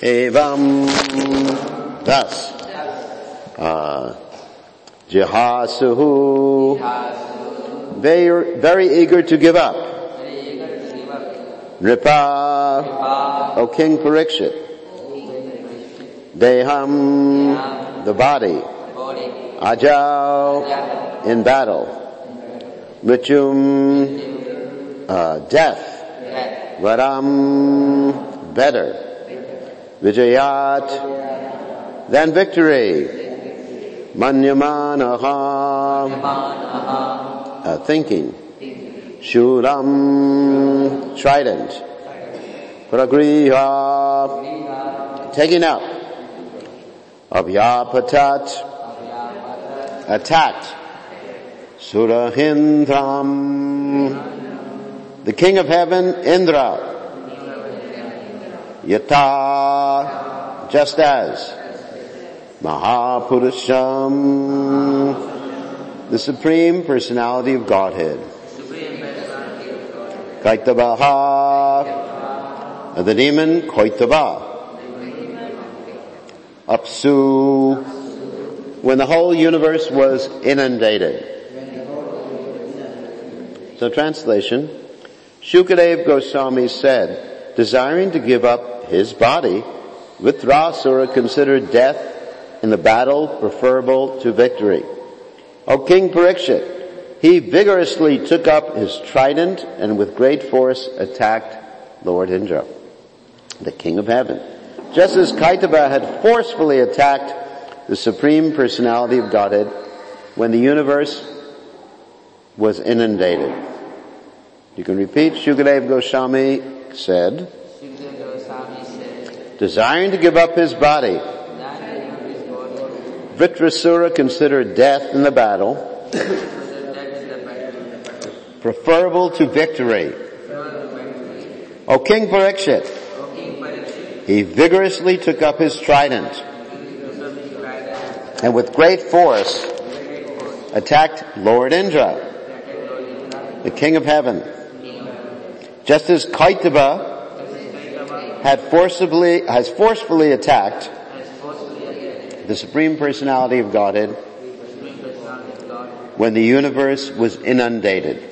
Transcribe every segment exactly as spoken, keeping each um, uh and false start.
Evam, thus, uh, Jihasuhu, very, very eager to give up. Nripa, O King Parikshit. Deham, the body. Ajal, in battle. Mrityum, uh, death. Varam, better. Vijayat, then victory. Manyamanaha, uh, thinking. Shuram, trident. Pragriha, taking up. Abhyapatat, attacked. Surahindram, the king of heaven, Indra. Yata, just as. Mahapurusham, the Supreme Personality of Godhead. Kaitavaha, the demon Kaitava. Apsu, when the whole universe was inundated. So translation, Shukadeva Goswami said, desiring to give up his body, Vritrasura considered death in the battle preferable to victory. O King Parikshit, he vigorously took up his trident and with great force attacked Lord Indra, the King of Heaven. Just as Kaitava had forcefully attacked the Supreme Personality of Godhead when the universe was inundated. You can repeat, Shukadeva Goswami said, desiring to give up his body, Vritrasura considered death in the battle preferable to victory. O King Parikshit, he vigorously took up his trident and with great force attacked Lord Indra, the King of Heaven. Just as Kaitava had forcibly, has forcefully attacked the Supreme Personality of Godhead when the universe was inundated.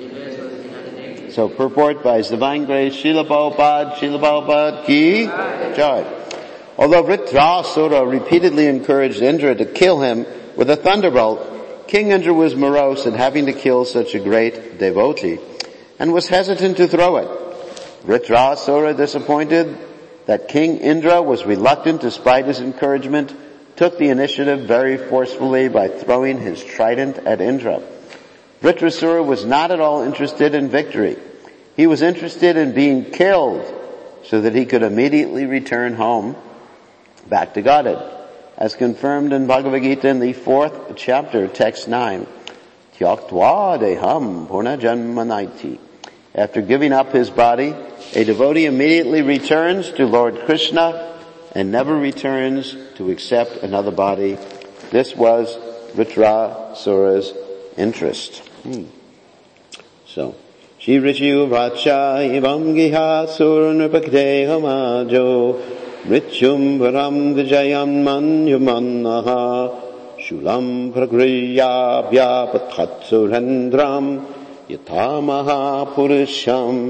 So purport by His Divine Grace, Srila Prabhupada, Srila Prabhupada ki jai. Although Vritrasura repeatedly encouraged Indra to kill him with a thunderbolt, King Indra was morose at having to kill such a great devotee and was hesitant to throw it. Vritrasura, disappointed that King Indra was reluctant despite his encouragement, took the initiative very forcefully by throwing his trident at Indra. Vritrasura was not at all interested in victory. He was interested in being killed so that he could immediately return home back to Godhead, as confirmed in Bhagavad Gita in the fourth chapter, text nine. Tyaktva deham purna janmanaiti. After giving up his body, a devotee immediately returns to Lord Krishna and never returns to accept another body. This was Vritrasura's interest. Hmm. So, Shri Rishi Vacha Ivam Giha Suranrapakdeha Majo Rityum Varam Vijayam Manyamanaha Shulam Pragriya Vyapatatsurendram Yatamaha Purusham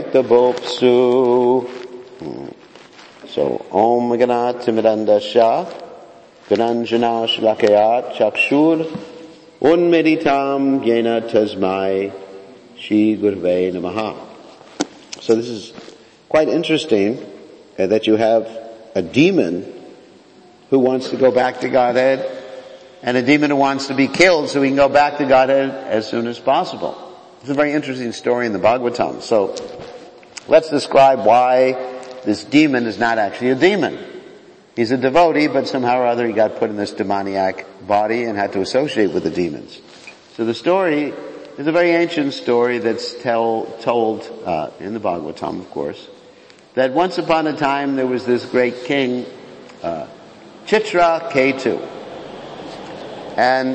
Kaitabopsu. Hmm. So, Om Ganat Timidandasha Gananjana Shlakayat Chakshur Unmeditam Yena Tasmai Shri Gurve Namaha. So this is quite interesting uh, that you have a demon who wants to go back to Godhead and a demon who wants to be killed so he can go back to Godhead as soon as possible. It's a very interesting story in the Bhagavatam. So let's describe why this demon is not actually a demon. He's a devotee, but somehow or other he got put in this demoniac body and had to associate with the demons. So the story is a very ancient story that's tell, told uh, in the Bhagavatam, of course, that once upon a time there was this great king, uh, Chitraketu. And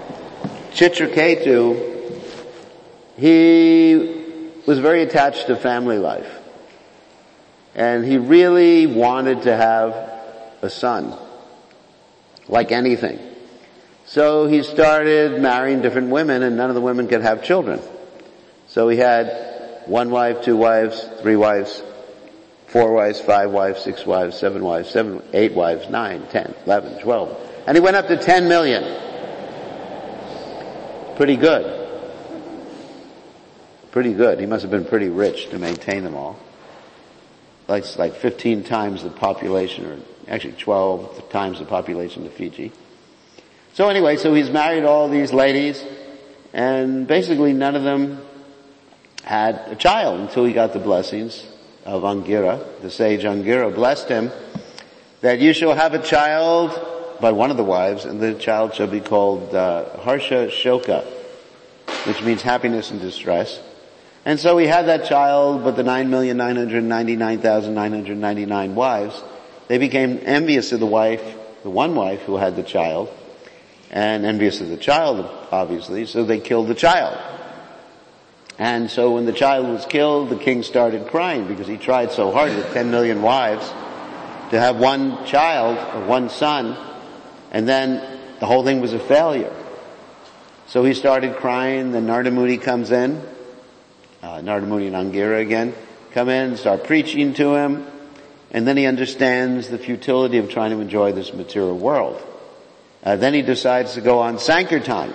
Chitraketu, he was very attached to family life. And he really wanted to have a son, like anything. So he started marrying different women, and none of the women could have children. So he had one wife, two wives, three wives, four wives, five wives, six wives, seven wives, seven, eight wives, nine, ten, eleven, twelve. And he went up to ten million. Pretty good. Pretty good. He must have been pretty rich to maintain them all. Like, it's like fifteen times the population, or actually twelve times the population of Fiji. So anyway, so he's married all these ladies, and basically none of them had a child until he got the blessings of Angira. The sage Angira blessed him that you shall have a child by one of the wives, and the child shall be called uh, Harsha Shoka, which means happiness and distress. And so he had that child, but the nine million nine hundred ninety-nine thousand nine hundred ninety-nine wives, they became envious of the wife, the one wife who had the child, and envious of the child, obviously, so they killed the child. And so when the child was killed, the king started crying because he tried so hard with ten million wives to have one child, or one son, and then the whole thing was a failure. So he started crying, then Narada Muni comes in, uh, Narada Muni and Angira again, come in, start preaching to him, and then he understands the futility of trying to enjoy this material world. Uh, then he decides to go on Sankirtan.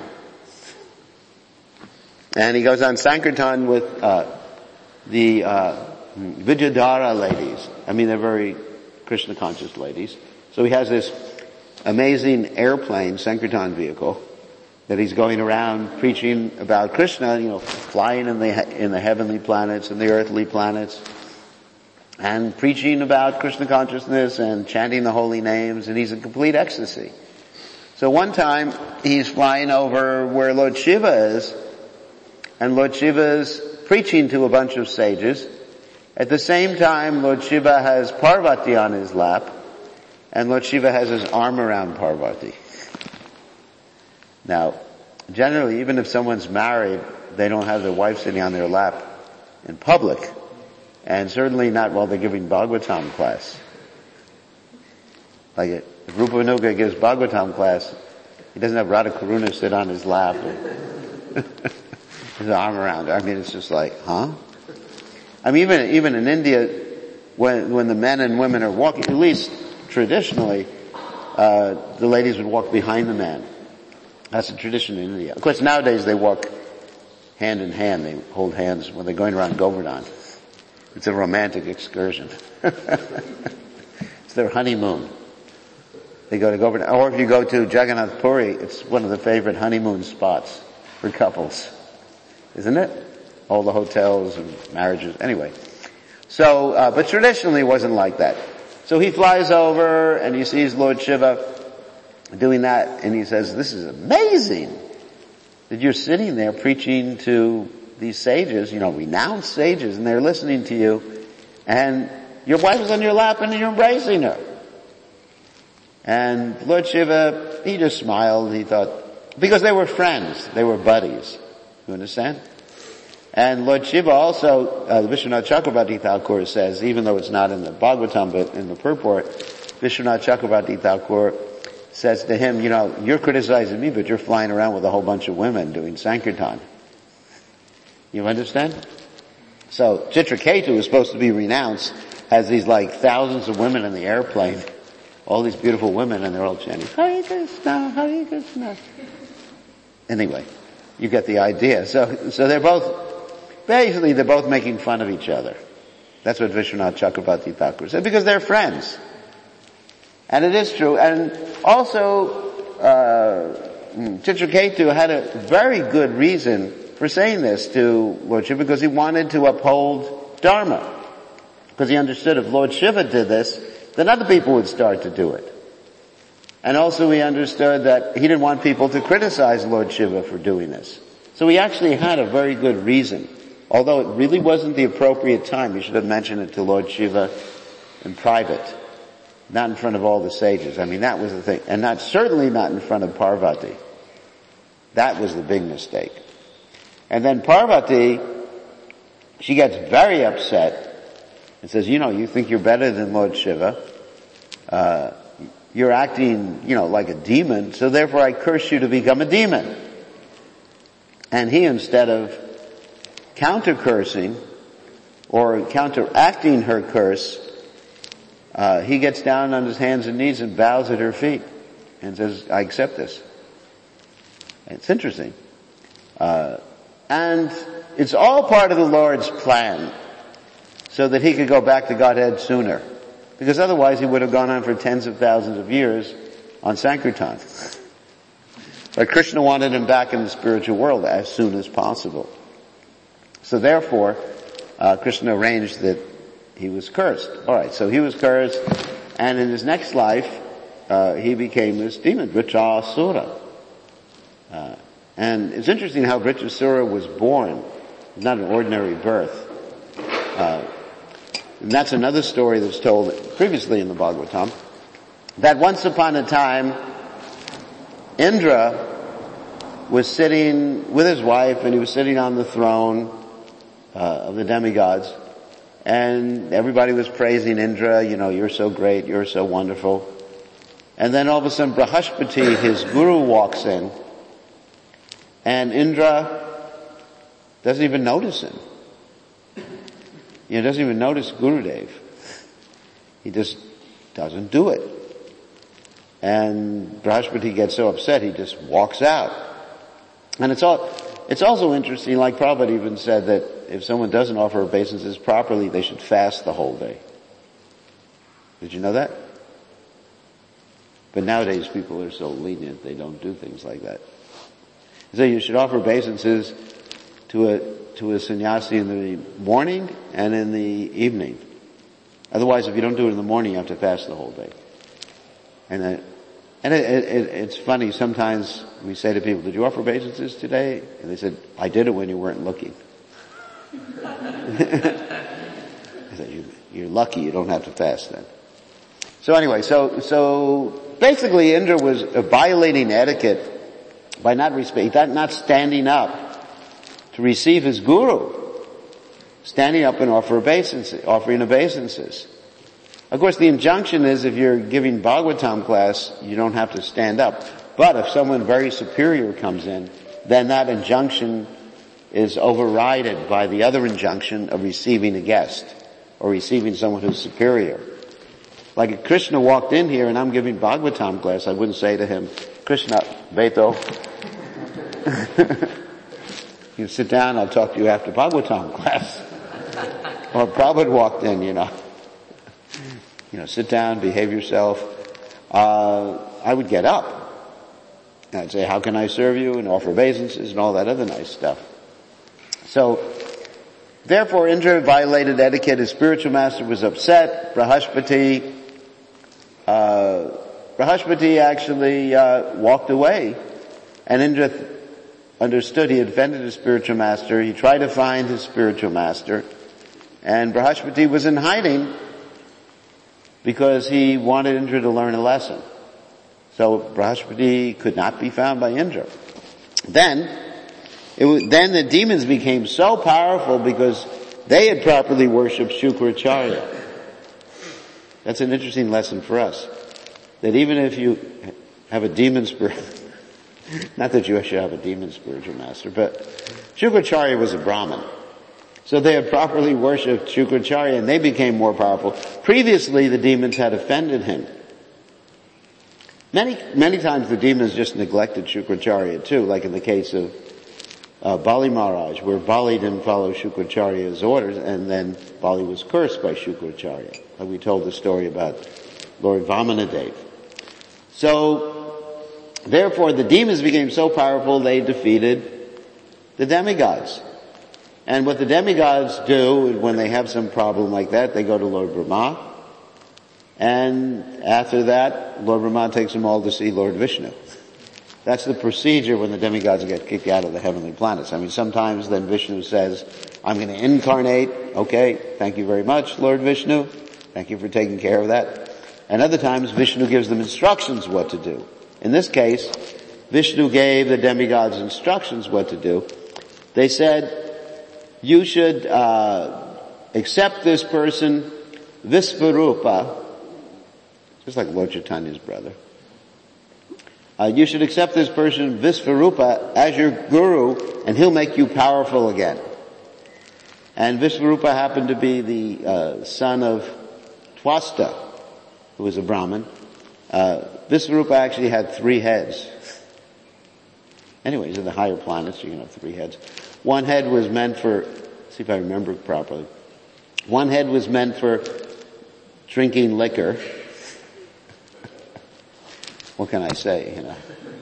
And he goes on Sankirtan with uh the uh Vidyadhara ladies. I mean, they're very Krishna conscious ladies. So he has this amazing airplane, Sankirtan vehicle, that he's going around preaching about Krishna, you know, flying in the in the heavenly planets and the earthly planets, and preaching about Krishna consciousness and chanting the holy names, and he's in complete ecstasy. So one time he's flying over where Lord Shiva is, and Lord Shiva is preaching to a bunch of sages. At the same time, Lord Shiva has Parvati on his lap, and Lord Shiva has his arm around Parvati. Now, generally, even if someone's married, they don't have their wife sitting on their lap in public, and certainly not while they're giving Bhagavatam class. Like if Rupa Vanuga gives Bhagavatam class, he doesn't have Radha Karuna sit on his lap and his arm around her. I mean, it's just like, huh? I mean, even even in India, when when the men and women are walking, at least traditionally, uh the ladies would walk behind the man. That's a tradition in India. Of course, nowadays they walk hand in hand. They hold hands when they're going around Govardhan. It's a romantic excursion. It's their honeymoon. They go to Govardhan. Or if you go to Jagannath Puri, it's one of the favorite honeymoon spots for couples. Isn't it? All the hotels and marriages. Anyway. So, uh, but traditionally it wasn't like that. So he flies over and he sees Lord Shiva doing that, and he says, this is amazing that you're sitting there preaching to these sages, you know, renowned sages, and they're listening to you, and your wife is on your lap and you're embracing her. And Lord Shiva, he just smiled. He thought, because they were friends, they were buddies. You understand? And Lord Shiva also, uh, Vishwanath Chakravarti Thakur says, even though it's not in the Bhagavatam but in the purport, Vishwanath Chakravarti Thakur says to him, you know, you're criticizing me, but you're flying around with a whole bunch of women doing Sankirtan. You understand? So Chitraketu is supposed to be renounced, has these like thousands of women in the airplane, all these beautiful women, and they're all chanting, Hare Krishna, Hare Krishna. Anyway, you get the idea. So, so they're both, basically they're both making fun of each other. That's what Vishwanath Chakravarti Thakur said, because they're friends. And it is true. And also, uh, Chitraketu had a very good reason for saying this to Lord Shiva, because he wanted to uphold Dharma. Because he understood if Lord Shiva did this, then other people would start to do it. And also he understood that he didn't want people to criticize Lord Shiva for doing this. So he actually had a very good reason. Although it really wasn't the appropriate time, he should have mentioned it to Lord Shiva in private. Not in front of all the sages. I mean, that was the thing. And not, certainly not in front of Parvati. That was the big mistake. And then Parvati, she gets very upset and says, you know, you think you're better than Lord Shiva. Uh, you're acting, you know, like a demon, so therefore I curse you to become a demon. And he, instead of counter-cursing or counteracting her curse, uh, he gets down on his hands and knees and bows at her feet and says, I accept this. It's interesting. Uh, and it's all part of the Lord's plan so that he could go back to Godhead sooner. Because otherwise he would have gone on for tens of thousands of years on Sankirtan. But Krishna wanted him back in the spiritual world as soon as possible. So therefore, uh, Krishna arranged that he was cursed. Alright, so he was cursed, and in his next life, uh, he became this demon, Vritrasura. Uh, and it's interesting how Vritrasura was born. Not an ordinary birth. Uh, and that's another story that's told previously in the Bhagavatam, that once upon a time, Indra was sitting with his wife, and he was sitting on the throne uh, of the demigods, and everybody was praising Indra, you know, you're so great, you're so wonderful. And then all of a sudden Brahaspati, his guru, walks in, and Indra doesn't even notice him. You know, doesn't even notice Gurudev. He just doesn't do it. And Brahaspati gets so upset he just walks out. And it's all, it's also interesting, like Prabhupada even said, that if someone doesn't offer obeisances properly, they should fast the whole day. Did you know that? But nowadays people are so lenient, they don't do things like that. So you should offer obeisances to a, to a sannyasi in the morning and in the evening. Otherwise, if you don't do it in the morning, you have to fast the whole day. And then, and it, it, it's funny, sometimes we say to people, did you offer obeisances today? And they said, I did it when you weren't looking. I said, you, you're lucky you don't have to fast then. So anyway, so, so basically Indra was violating etiquette by not respect, not standing up to receive his guru. Standing up and offer obeisances, offering obeisances. Of course, the injunction is if you're giving Bhagavatam class, you don't have to stand up. But if someone very superior comes in, then that injunction is overridden by the other injunction of receiving a guest or receiving someone who's superior. Like if Krishna walked in here and I'm giving Bhagavatam class, I wouldn't say to him, Krishna, Beto, you sit down, I'll talk to you after Bhagavatam class. Or Prabhupada walked in, you know. You know, sit down, behave yourself. Uh, I would get up. And I'd say, how can I serve you? And offer obeisances and all that other nice stuff. So, therefore Indra violated etiquette. His spiritual master was upset. Brahaspati, uh, Brahaspati actually, uh, walked away. And Indra th- understood he had offended his spiritual master. He tried to find his spiritual master. And Brahaspati was in hiding because he wanted Indra to learn a lesson. So Brahaspati could not be found by Indra. Then, it was, then the demons became so powerful because they had properly worshipped Shukracharya. That's an interesting lesson for us. That even if you have a demon spirit, not that you should have a demon spiritual master, but Shukracharya was a Brahmin. So they had properly worshipped Shukracharya and they became more powerful. Previously the demons had offended him. Many, many times the demons just neglected Shukracharya too, like in the case of uh, Bali Maharaj, where Bali didn't follow Shukracharya's orders and then Bali was cursed by Shukracharya. Like we told the story about Lord Vamanadev. So, therefore the demons became so powerful they defeated the demigods. And what the demigods do when they have some problem like that, they go to Lord Brahma. And after that, Lord Brahma takes them all to see Lord Vishnu. That's the procedure when the demigods get kicked out of the heavenly planets. I mean, sometimes then Vishnu says, I'm going to incarnate. Okay, thank you very much, Lord Vishnu. Thank you for taking care of that. And other times Vishnu gives them instructions what to do. In this case, Vishnu gave the demigods instructions what to do. They said, you should uh accept this person Visvarupa, just like Lord Chaitanya's brother, uh, you should accept this person, Visvarupa, as your guru, and he'll make you powerful again. And Visvarupa happened to be the uh, son of Twasta, who was a Brahmin. Uh, Visvarupa actually had three heads. Anyways, in the higher planets, you can have three heads. One head was meant for, see if I remember properly. One head was meant for drinking liquor. What can I say, you know?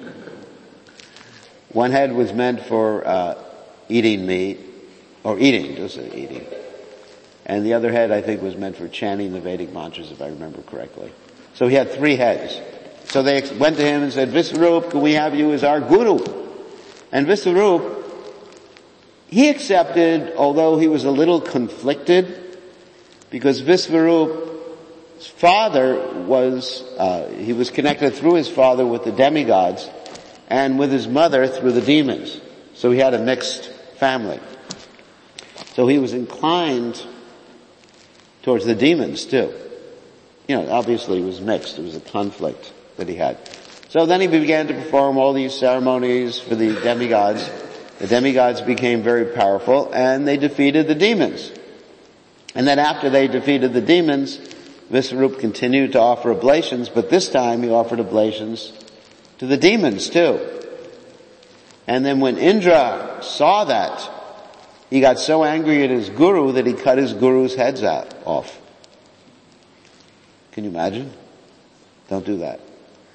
One head was meant for uh eating meat, or eating, just say eating. And the other head, I think, was meant for chanting the Vedic mantras, if I remember correctly. So he had three heads. So they went to him and said, Visvarup, can we have you as our guru? And Visvarup, he accepted, although he was a little conflicted, because Visvarup's father was, uh, he was connected through his father with the demigods, and with his mother through the demons. So he had a mixed family. So he was inclined towards the demons too. You know, obviously it was mixed. It was a conflict that he had. So then he began to perform all these ceremonies for the demigods. The demigods became very powerful and they defeated the demons. And then after they defeated the demons, Visvarup continued to offer oblations, but this time he offered oblations to the demons too. And then when Indra saw that, he got so angry at his guru that he cut his guru's heads out, off. Can you imagine? Don't do that.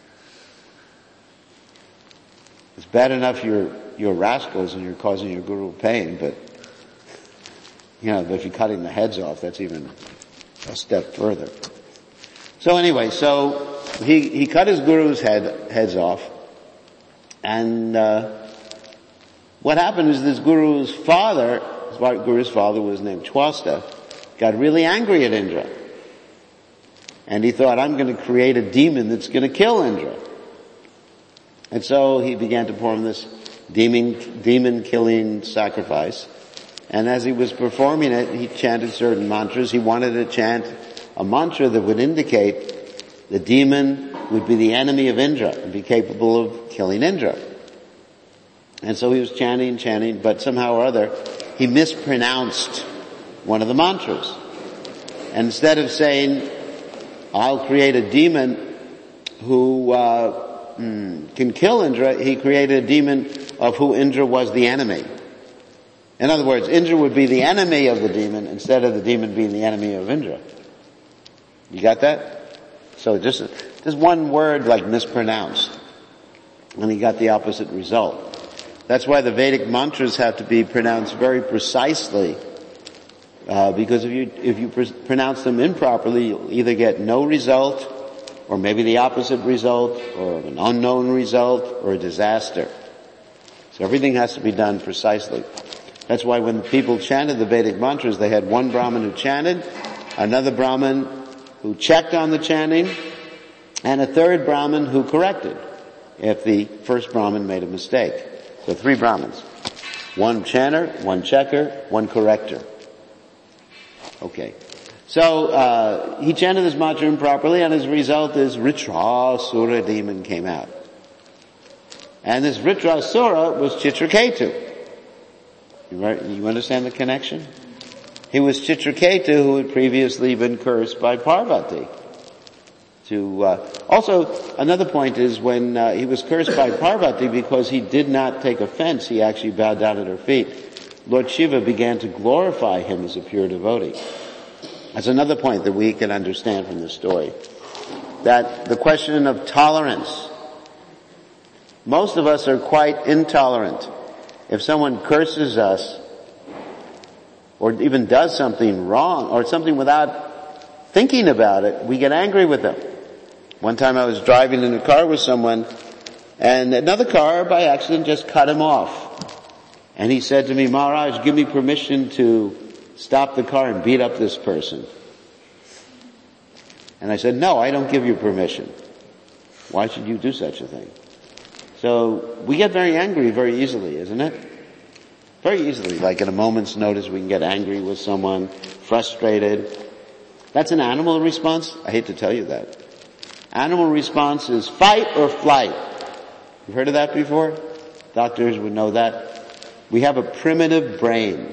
It's bad enough you're, you're rascals and you're causing your guru pain, but, you know, if you're cutting the heads off, that's even a step further. So anyway, so he, he cut his guru's head, heads off, and, uh, what happened is this guru's father, his guru's father was named Twasta, got really angry at Indra. And he thought, I'm going to create a demon that's going to kill Indra. And so he began to perform this demon, demon killing sacrifice. And as he was performing it, he chanted certain mantras. He wanted to chant a mantra that would indicate the demon would be the enemy of Indra and be capable of killing Indra. And so he was chanting, chanting, but somehow or other, he mispronounced one of the mantras. And instead of saying, I'll create a demon who uh mm, can kill Indra, he created a demon of who Indra was the enemy. In other words, Indra would be the enemy of the demon instead of the demon being the enemy of Indra. You got that? So just, just one word like mispronounced. And he got the opposite result. That's why the Vedic mantras have to be pronounced very precisely, uh, because if you, if you pr- pronounce them improperly, you'll either get no result, or maybe the opposite result, or an unknown result, or a disaster. So everything has to be done precisely. That's why when people chanted the Vedic mantras, they had one Brahmin who chanted, another Brahmin who checked on the chanting, and a third Brahmin who corrected if the first Brahmin made a mistake. So three Brahmins. One chanter, one checker, one corrector. Okay. So, uh, he chanted this mantra improperly, and his result is Vritrasura demon came out. And this Vritrasura was Chitraketu. You understand the connection? He was Chitraketu, who had previously been cursed by Parvati. To, uh, also, another point is when, uh, he was cursed by Parvati because he did not take offense, he actually bowed down at her feet. Lord Shiva began to glorify him as a pure devotee. That's another point that we can understand from this story. That the question of tolerance. Most of us are quite intolerant. If someone curses us, or even does something wrong, or something without thinking about it, we get angry with them. One time I was driving in a car with someone, and another car, by accident, just cut him off. And he said to me, Maharaj, give me permission to stop the car and beat up this person. And I said, no, I don't give you permission. Why should you do such a thing? So we get very angry very easily, isn't it? Very easily. Like at a moment's notice we can get angry with someone, frustrated. That's an animal response? I hate to tell you that. Animal response is fight or flight. You've heard of that before? Doctors would know that. We have a primitive brain.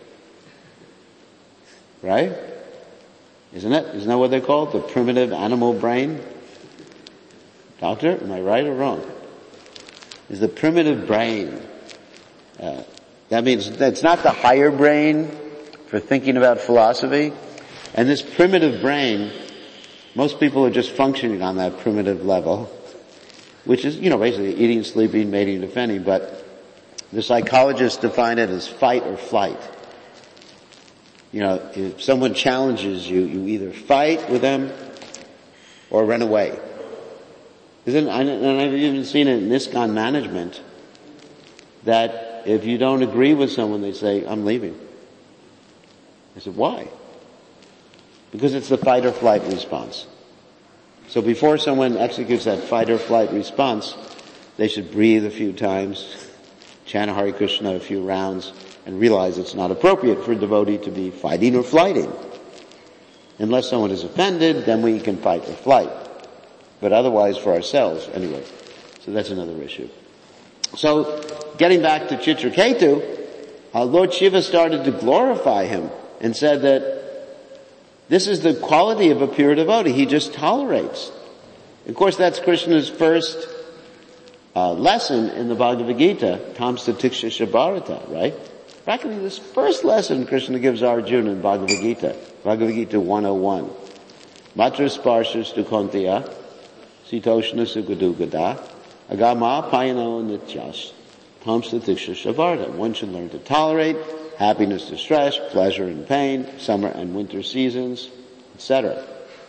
Right? Isn't it? Isn't that what they call it? The primitive animal brain? Doctor, am I right or wrong? Is the primitive brain. Uh, that means that's not the higher brain for thinking about philosophy. And this primitive brain, most people are just functioning on that primitive level, which is, you know, basically eating, sleeping, mating, defending, but the psychologists define it as fight or flight. You know, if someone challenges you, you either fight with them or run away. Isn't, and I've even seen it in ISKCON management, that if you don't agree with someone, they say, I'm leaving. I said, why? Because it's the fight or flight response. So before someone executes that fight or flight response, they should breathe a few times, chant Hare Krishna a few rounds, and realize it's not appropriate for a devotee to be fighting or flighting. Unless someone is offended, then we can fight or flight. But otherwise for ourselves, anyway. So that's another issue. So, getting back to Chitraketu, uh, Lord Shiva started to glorify him and said that this is the quality of a pure devotee. He just tolerates. Of course, that's Krishna's first uh, lesson in the Bhagavad Gita, Tamsa Tiksha Shabharata, right? Practically this first lesson Krishna gives Arjuna in Bhagavad Gita, Bhagavad Gita one oh one. Matra Sparshas Dukontiya, Sitoshna Sukadugada, Agama Payano Nityas, Tamsa Tiksha Shabharata. One should learn to tolerate happiness, distress, pleasure and pain, summer and winter seasons, et cetera.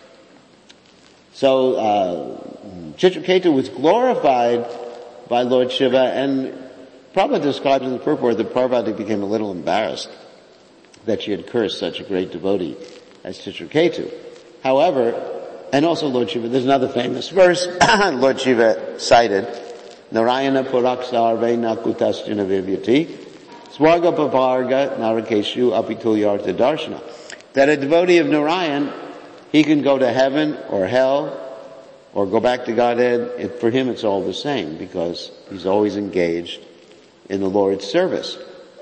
So, uh, Chitraketu was glorified by Lord Shiva, and Prabhupada describes in the purport that Parvati became a little embarrassed that she had cursed such a great devotee as Chitraketu. However, and also Lord Shiva, there's another famous verse Lord Shiva cited, Narayana Puraksarve Nakutasjana Vivyati, Swarga Pavarga Narakeshu Apitulyartha Darshana. That a devotee of Narayan, he can go to heaven or hell or go back to Godhead. It, for him it's all the same because he's always engaged in the Lord's service.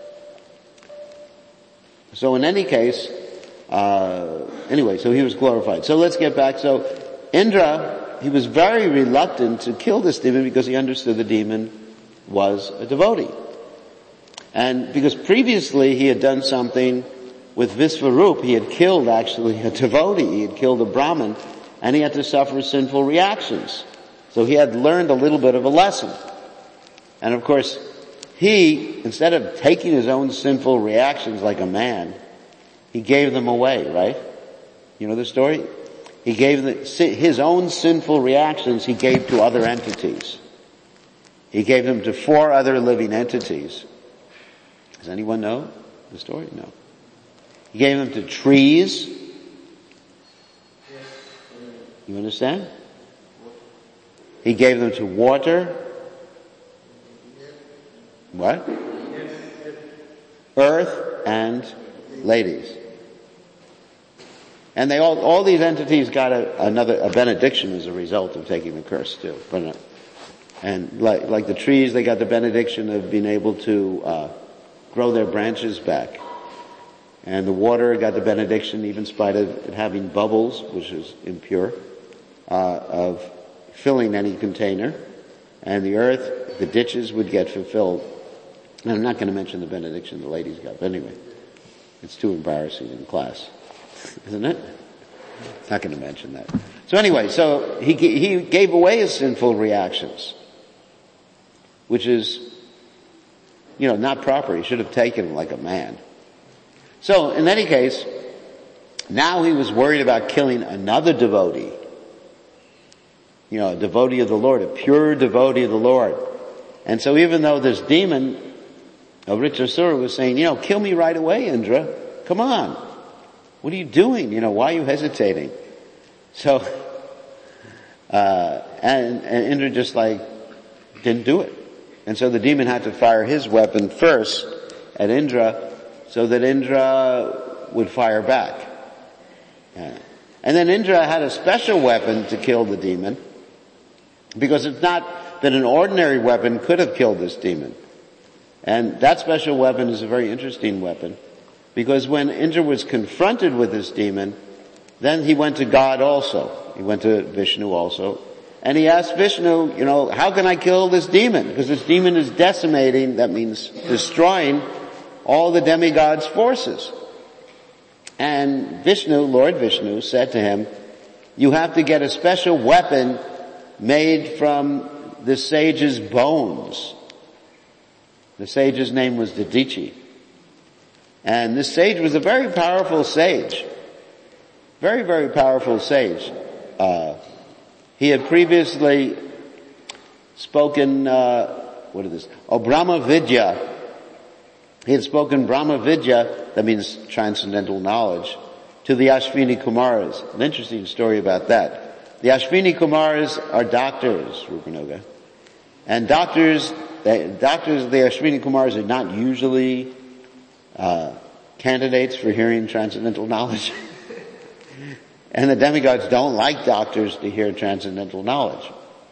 So in any case, uh, anyway, so he was glorified. So let's get back. So Indra, he was very reluctant to kill this demon because he understood the demon was a devotee. And because previously he had done something with Visvarup, he had killed actually a devotee, he had killed a Brahmin, and he had to suffer sinful reactions. So he had learned a little bit of a lesson. And of course, he, instead of taking his own sinful reactions like a man, he gave them away, right? You know the story? He gave the, his own sinful reactions he gave to other entities. He gave them to four other living entities. Does anyone know the story? No. He gave them to trees. You understand? He gave them to water. What? Earth and ladies. And they all, all these entities got a, another, a benediction as a result of taking the curse too. But, and like, like the trees, they got the benediction of being able to, uh, grow their branches back. And the water got the benediction, even in spite of it having bubbles, which is impure, uh, of filling any container. And the earth, the ditches would get fulfilled. And I'm not going to mention the benediction the ladies got, but anyway, it's too embarrassing in class, isn't it? Not going to mention that. So anyway, so he he gave away his sinful reactions, which is, you know, not proper. He should have taken him like a man. So, in any case, now he was worried about killing another devotee. You know, a devotee of the Lord, a pure devotee of the Lord. And so even though this demon of Vritrasura was saying, you know, kill me right away, Indra. Come on. What are you doing? You know, why are you hesitating? So, uh, and, and Indra just like didn't do it. And so the demon had to fire his weapon first at Indra so that Indra would fire back. Uh, And then Indra had a special weapon to kill the demon, because it's not that an ordinary weapon could have killed this demon. And that special weapon is a very interesting weapon, because when Indra was confronted with this demon, then he went to God also. He went to Vishnu also. And he asked Vishnu, you know, how can I kill this demon? Because this demon is decimating, that means destroying, all the demigods' forces. And Vishnu, Lord Vishnu, said to him, you have to get a special weapon made from the sage's bones. The sage's name was Dadichi. And this sage was a very powerful sage. Very, very powerful sage. Uh, he had previously spoken, uh, what is this? Oh, Brahma Vidya. He had spoken Brahma Vidya, that means transcendental knowledge, to the Ashvini Kumaras. An interesting story about that. The Ashvini Kumaras are doctors, Rupanuga. And doctors, they, doctors of the Ashvini Kumaras are not usually uh, candidates for hearing transcendental knowledge. And the demigods don't like doctors to hear transcendental knowledge.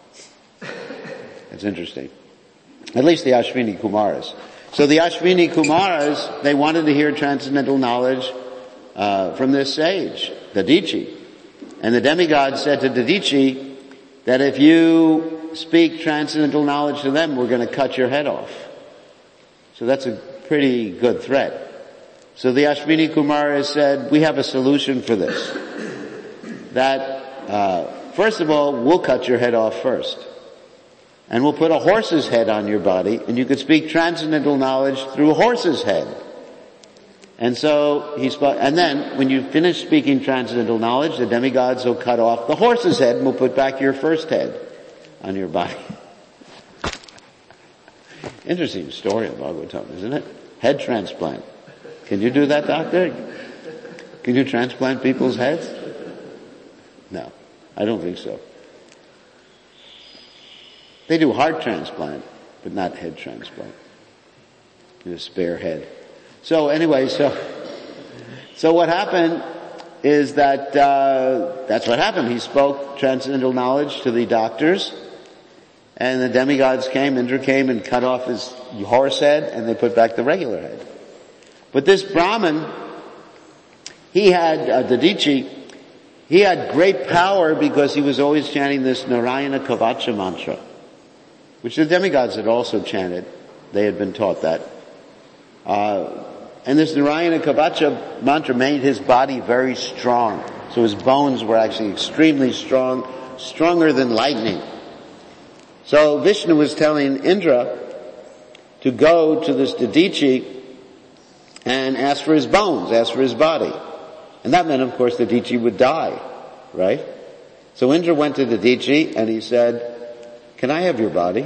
It's interesting. At least the Ashvini Kumaras. So the Ashvini Kumaras, they wanted to hear transcendental knowledge uh, from this sage, Dadichi. And the demigod said to Dadichi that if you speak transcendental knowledge to them, we're going to cut your head off. So that's a pretty good threat. So the Ashvini Kumaras said, we have a solution for this. That, uh, first of all, we'll cut your head off first. And we'll put a horse's head on your body, and you could speak transcendental knowledge through a horse's head. And so he spoke, and then when you finish speaking transcendental knowledge, the demigods will cut off the horse's head and we'll put back your first head on your body. Interesting story of Bhagavatam, isn't it? Head transplant. Can you do that, doctor? Can you transplant people's heads? No, I don't think so. They do heart transplant, but not head transplant. A spare head. So anyway, so, so what happened is that, uh, that's what happened. He spoke transcendental knowledge to the doctors, and the demigods came, Indra came and cut off his horse head, and they put back the regular head. But this Brahmin, he had, uh, Dadichi, he had great power because he was always chanting this Narayana Kavacha mantra, which the demigods had also chanted. They had been taught that. Uh, and this Narayana Kavacha mantra made his body very strong. So his bones were actually extremely strong, stronger than lightning. So Vishnu was telling Indra to go to this Dadichi and ask for his bones, ask for his body. And that meant, of course, Dadichi would die, right? So Indra went to Dadichi and he said, can I have your body?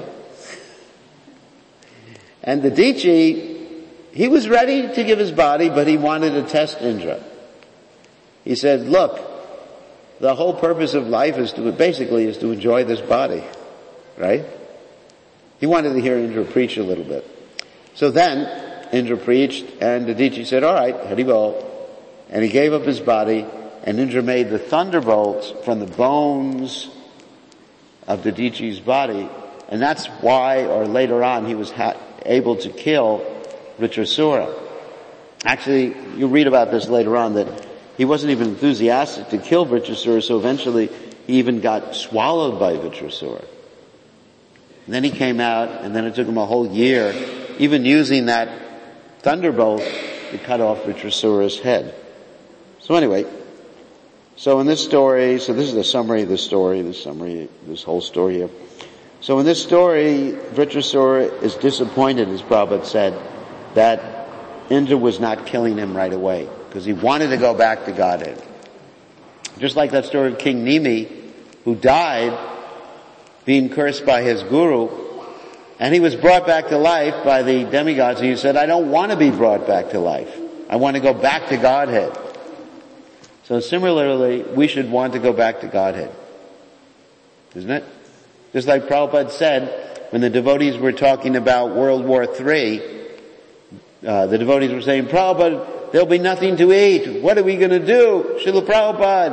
And Dadichi, he was ready to give his body, but he wanted to test Indra. He said, look, the whole purpose of life is to, basically is to enjoy this body, right? He wanted to hear Indra preach a little bit. So then, Indra preached, and Dadichi said, all right, Haribol. And he gave up his body, and Indra made the thunderbolts from the bones of Dadichi's body, and that's why, or later on, he was ha- able to kill Vritrasura. Actually, you'll read about this later on, that he wasn't even enthusiastic to kill Vritrasura, so eventually he even got swallowed by Vritrasura. And then he came out, and then it took him a whole year, even using that thunderbolt, to cut off Vritrasura's head. So anyway, so in this story, so this is the summary of the story, the summary, this whole story here. So in this story, Vritrasura is disappointed, as Prabhupada said, that Indra was not killing him right away, because he wanted to go back to Godhead. Just like that story of King Nimi, who died being cursed by his guru, and he was brought back to life by the demigods, and he said, I don't want to be brought back to life. I want to go back to Godhead. So similarly, we should want to go back to Godhead. Isn't it? Just like Prabhupada said, when the devotees were talking about World War Three, uh, the devotees were saying, Prabhupada, there'll be nothing to eat. What are we going to do? Srila Prabhupada,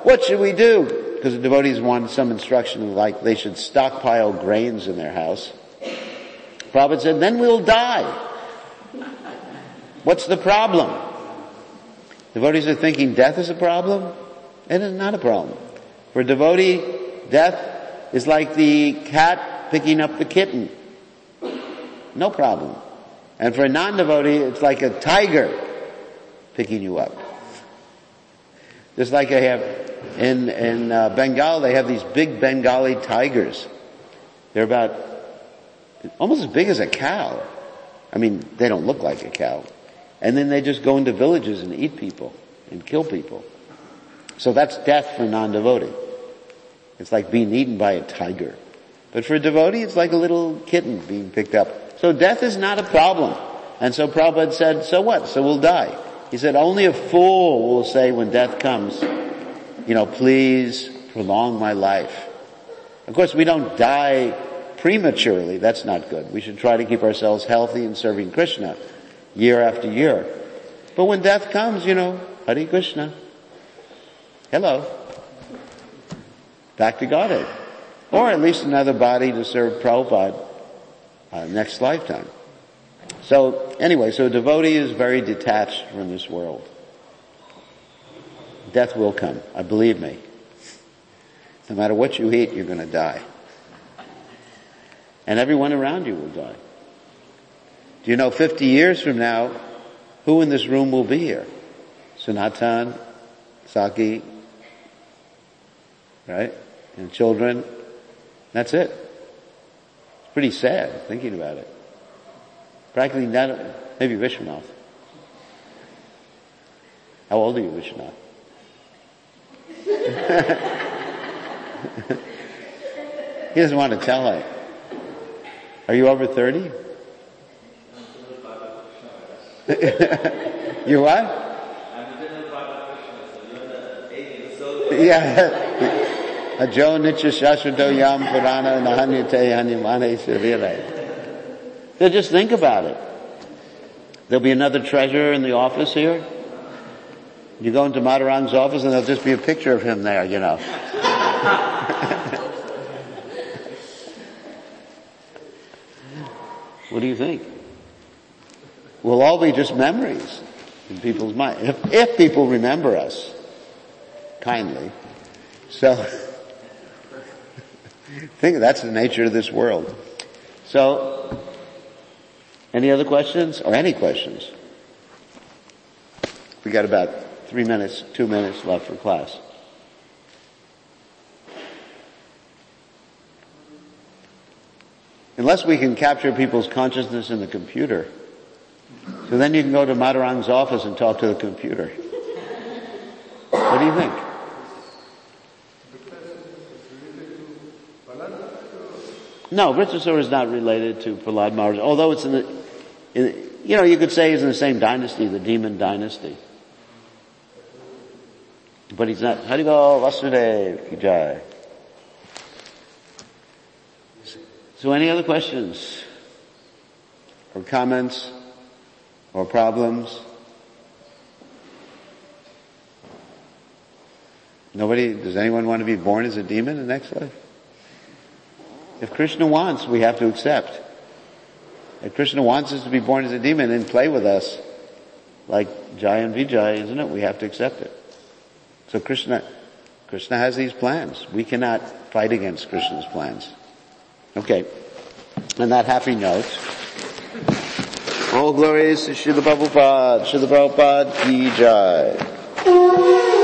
what should we do? Because the devotees wanted some instruction like they should stockpile grains in their house. Prabhupada said, then we'll die. What's the problem? Devotees are thinking death is a problem? It is not a problem. For a devotee, death is like the cat picking up the kitten. No problem. And for a non-devotee, it's like a tiger picking you up. Just like I have in in uh, Bengal, they have these big Bengali tigers. They're about almost as big as a cow. I mean, they don't look like a cow. And then they just go into villages and eat people and kill people. So that's death for a non-devotee. It's like being eaten by a tiger. But for a devotee, it's like a little kitten being picked up. So death is not a problem. And so Prabhupada said, so what? So we'll die. He said, only a fool will say when death comes, you know, please prolong my life. Of course, we don't die prematurely. That's not good. We should try to keep ourselves healthy and serving Krishna year after year. But when death comes, you know, Hare Krishna. Hello. Back to Godhead. Or at least another body to serve Prabhupada uh, next lifetime. So anyway, so a devotee is very detached from this world. Death will come. I believe me. No matter what you eat, you're going to die. And everyone around you will die. Do you know fifty years from now, who in this room will be here? Sanatan, Saki, right? And children. That's it. It's pretty sad thinking about it. Practically not, maybe Vishwanath. How old are you, Vishwanath? He doesn't want to tell her. Are you over thirty? You what? Yeah. Ajo Nitya Shashwata Yam Purana Nahanyate Hanyamane Sivire. So just think about it. There'll be another treasurer in the office here. You go into Madhurang's office and there'll just be a picture of him there, you know. What do you think? We'll all be just memories in people's mind. If, if people remember us kindly. So, think that's the nature of this world. So, any other questions? Or any questions? We got about three minutes, two minutes left for class. Unless we can capture people's consciousness in the computer. So then you can go to Madhurang's office and talk to the computer. What do you think? No, Vritrasura is not related to Prahlad Maharaj, although it's in the, in, you know, you could say he's in the same dynasty, the demon dynasty. But he's not. Haribo Vasudev Ki Jai. So any other questions? Or comments? Or problems? Nobody? Does anyone want to be born as a demon in the next life? If Krishna wants, we have to accept. If Krishna wants us to be born as a demon and play with us, like Jai and Vijay, isn't it? We have to accept it. So Krishna, Krishna has these plans. We cannot fight against Krishna's plans. Okay. On that happy note, all glories to Srila Prabhupada, Srila Prabhupada Ki Jai.